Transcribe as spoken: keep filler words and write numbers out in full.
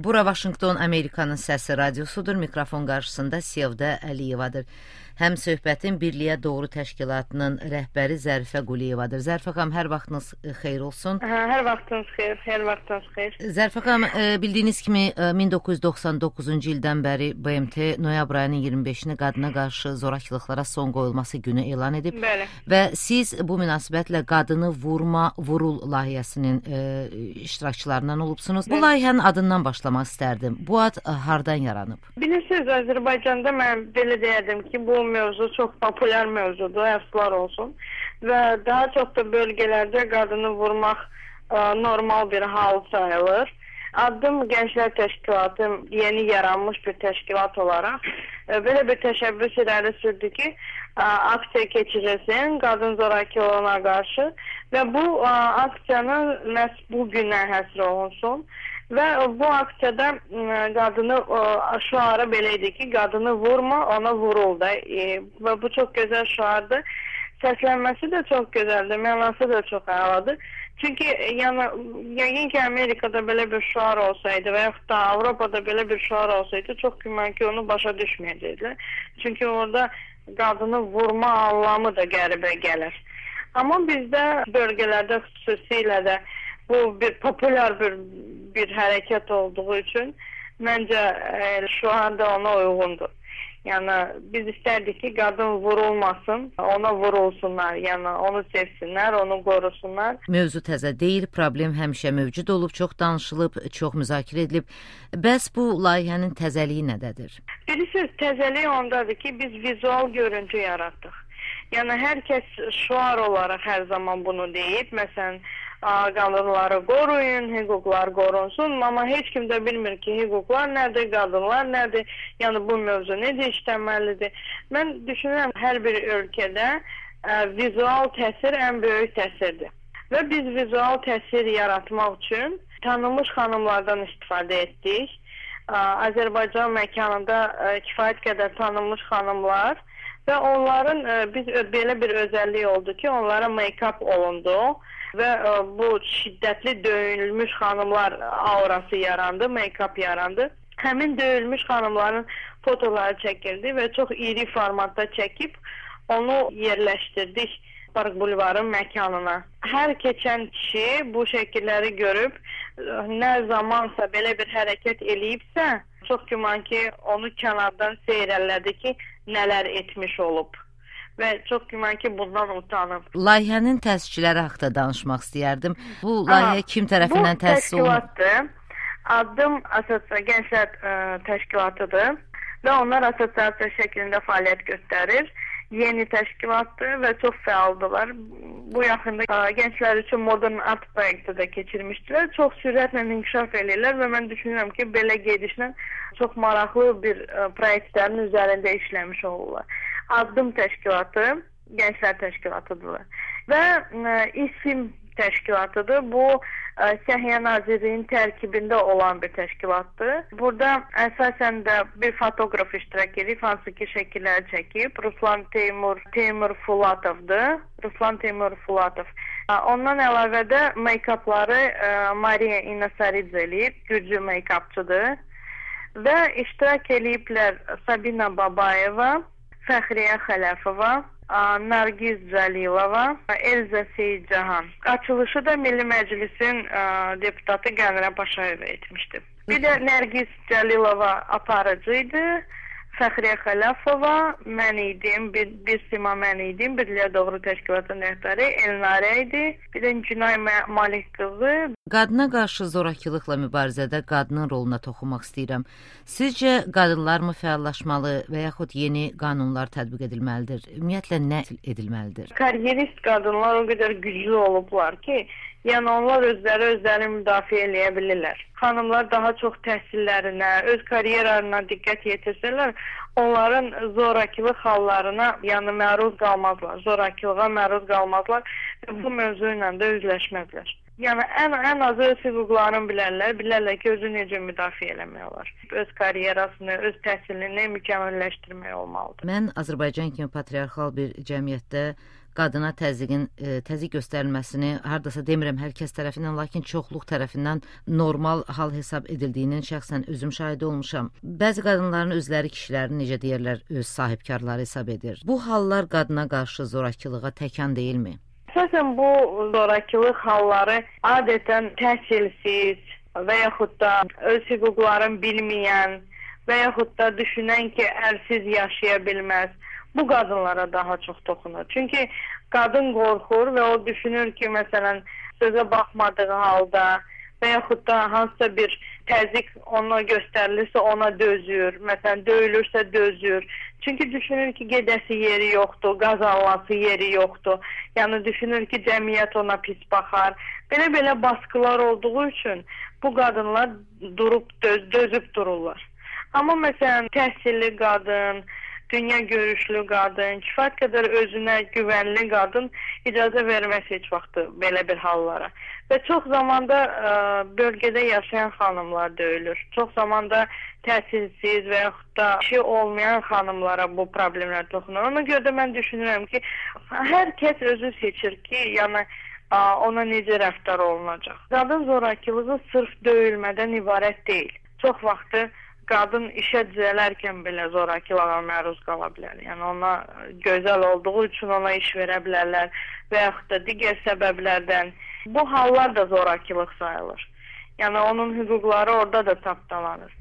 Bura Vaşinqton Amerikanın Səsi radiosudur. Mikrofon qarşısında Sevda Əliyevadır. Həm söhbətin Birliyə Doğru Təşkilatının rəhbəri Zərifə Quliyevadır. Zərifə xanım, hər vaxtınız xeyir olsun. Hə, hər vaxtınız xeyir, hər vaxtınız xeyir. Zərifə xanım, bildiyiniz kimi min doqquz yüz doxsan doqquzuncu ildən bəri B M T noyabr ayının iyirmi beşini qadına qarşı zorakılıqlara son qoyulması günü elan edib. Bəli. Və siz bu münasibətlə qadını vurma, vurul layihəsinin e, iştirakçılarından olubsunuz. Bu layihənin adından başlamaq istərdim. Bu ad hardan yaranıb? Bilirsiniz, Azərbaycanda mən belə deyərdim ki, bu mövzu çox populyar mövzudur, əfsuslar olsun. Və daha çox da bölgələrdə qadını vurmaq ə, normal bir hal sayılır. Addım Gənclər Təşkilatı yeni yaranmış bir təşkilat olaraq ə, belə bir təşəbbüs irəli sürdü ki, ə, aksiya keçirilsin qadın zorakılığına qarşı və bu ə, aksiyanın məhz bu günə həsr olunsun. Və bu aksiyada qadını, şüarı belə idi ki, qadını vurma, ona vurul da. E, və bu çox gözəl şüardır. Səslənməsi də çox gözəldir, mənası da çox əladır. Çünki yəni, yəqin ki, Amerikada belə bir şüar olsaydı və yaxud da Avropada belə bir şüar olsaydı, çox güman ki, onu başa düşməyəcəklər. Çünki orada qadını vurma anlamı da qəribə gəlir. Amma bizdə bölgələrdə xüsusilə də bu bir populyar bir bir hərəkət olduğu üçün məncə e, şu anda ona uyğundur. Yəni biz istərdik ki, qadın vurulmasın, ona vurulsunlar, yəni onu sevsinlər, onu qorusunlar. Mövzu təzə deyil, problem həmişə mövcud olub, çox danışılıb, çox müzakirə edilib. Bəs bu layihənin təzəliyi nədədir? Bilirsiniz, təzəliyi ondadır ki, biz vizual görüntü yaratdıq. Yəni hər kəs şüar olaraq hər zaman bunu deyib. Məsələn, qadınları qoruyun, hüquqlar qorunsun, amma heç kim də bilmir ki, hüquqlar nədir, qadınlar nədir, yəni bu mövzu necə işləməlidir. Mən düşünürəm, hər bir ölkədə ə, vizual təsir ən böyük təsirdir. Və biz vizual təsir yaratmaq üçün tanınmış xanımlardan istifadə etdik. Ə, Azərbaycan məkanında ə, kifayət qədər tanınmış xanımlar və onların ə, biz belə bir özəlliyi oldu ki, onlara make-up olundu. Və ə, bu şiddətli döyülmüş xanımlar aurası yarandı, make-up yarandı. Həmin döyülmüş xanımların fotoları çəkildi və çox iri formatda çəkib onu yerləşdirdik Park Bulvarın məkanına. Hər keçən kişi bu şəkilləri görüb, ə, nə zamansa belə bir hərəkət eləyibsə, çox güman ki, onu kənardan seyrələdi ki, nələr etmiş olub. Və çox güman ki, bundan utanıb. Layihənin təsisçiləri haqqında danışmaq istəyərdim. Bu layihə kim tərəfindən təsis olunub? Bu təşkilatdır. Addım Asosiya Gənclər ə, Təşkilatıdır və onlar asosiasiya şəklində fəaliyyət göstərir. Yeni təşkilatdır və çox fəaldılar. Bu yaxında ə, gənclər üçün modern art proyekti də keçirmişdilər. Çox sürətlə inkişaf edirlər və mən düşünürəm ki, belə gedişlə çox maraqlı bir ə, proyektlərin üzərində işləmiş olurlar. Addım təşkilatı Gənclər Təşkilatıdır və ə, İSİM təşkilatıdır. Bu ə, Səhiyyə Nazirliyinin tərkibində olan bir təşkilatdır. Burada əsasən də bir fotoqraf iştirak edib, hansı ki şəkilləri çəkib. Ruslan Teymur, Teymur Fulatovdur. Ruslan Teymur Fulatov. Ə, ondan əlavə də make-upları ə, Mariya İnasaridze eləyib, gürcü make-upçıdır. Və iştirak ediblər Sabina Babayeva, Fəxriyə Xələfova, Nargiz Cəlilova, Elza Seyidcahan. Açılışı da Milli Məclisin ə, deputatı Qənirə Paşayeva etmişdi. Bir də Nargiz Cəlilova aparıcıydı. Fəxriyə Xələfova mən idim, bir, bir sima mən idim, Birliyə Doğru Təşkilatın rəhbəri Elnarə idi. Bir də Günay Malik qızı. Qadına qarşı zorakılıqla mübarizədə qadının roluna toxunmaq istəyirəm. Sizcə qadınlar mı fəallaşmalı və yaxud yeni qanunlar tətbiq edilməlidir? Ümumiyyətlə nə edilməlidir? Karyerist qadınlar o qədər güclü olublar ki, yəni onlar özləri özlərini müdafiə eləyə bilirlər. Xanımlar daha çox təhsillərinə, öz karyeralarına diqqət yetirsələr, onların zorakılıq hallarına yəni məruz qalmazlar, zorakılığa məruz qalmazlar və bu mövzu ilə də üzləşməzlər. Yəni ən, ən azı öz hüquqlarını bilərlər, bilərlər ki, özü necə müdafiə eləmək olar. Öz karyerasını, öz təhsilini mükəmməlləşdirmək olmalıdır. Mən Azərbaycan kimi patriarxal bir cəmiyyətdə qadına təzyiqin, e, təzyiq göstərilməsini hardasa demirəm hər kəs tərəfindən, lakin çoxluq tərəfindən normal hal hesab edildiyinin şəxsən özüm şahidi olmuşam. Bəzi qadınların özləri kişilərin, necə deyirlər, öz sahibkarları hesab edir. Bu hallar qadına qarşı zorakılığa təkan deyilmi? Əsasən bu zorakılıq halları adətən təhsilsiz və yaxud da öz hüquqlarını bilməyən və yaxud da düşünən ki, ərsiz yaşaya bilməz, bu qadınlara daha çox toxunur. Çünki qadın qorxur və o düşünür ki, məsələn, sözə baxmadığı halda və yaxud da hansısa bir təzyiq ona göstərilirsə ona dözür, məsələn, döyülürsə dözür. Çünki düşünür ki, gedəsi yeri yoxdur, qazanlası yeri yoxdur. Yəni düşünür ki, cəmiyyət ona pis baxar. Belə-belə baskılar olduğu üçün bu qadınlar durub döz dözüb dururlar. Amma məsələn, təhsilli qadın, dünya görüşlü qadın, kifayət qədər özünə güvənli qadın icazə verməz heç vaxtı belə bir hallara. Və çox zamanda ə, bölgədə yaşayan xanımlar döyülür. Çox zamanda təhsilsiz və yaxud da işi olmayan xanımlara bu problemlər toxunur. Ona görə də mən düşünürəm ki, hər kəs özü seçir ki, yəni ə, ona necə rəftar olunacaq. Qadın zorakılığı sırf döyülmədən ibarət deyil. Çox vaxtı qadın işə düzələrkən belə zorakılığa məruz qala bilər. Yəni ona gözəl olduğu üçün ona iş verə bilərlər və yaxud da digər səbəblərdən. Bu hallar da zorakılıq sayılır. Yəni onun hüquqları orada da tapdalanır.